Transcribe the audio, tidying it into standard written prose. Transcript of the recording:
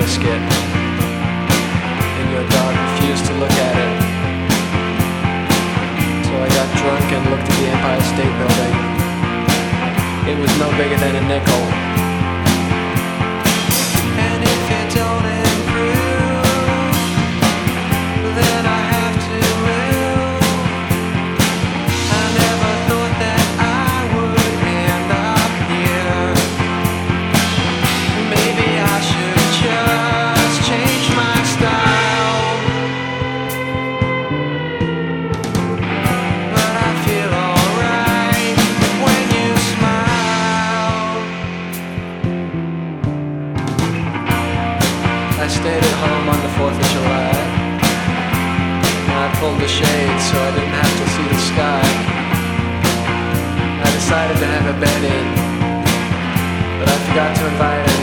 biscuit, and your dog refused to look at it. So I got drunk and looked at the Empire State Building. It was no bigger than a nickel. And if it don't improve, then I have to move. I never thought that I would end up here. Maybe I should just change my style. But I feel alright when you smile. I stayed at home on the 4th of July. And I pulled the shade so I didn't have to see the sky. I decided to have a bed in, but I forgot to invite her.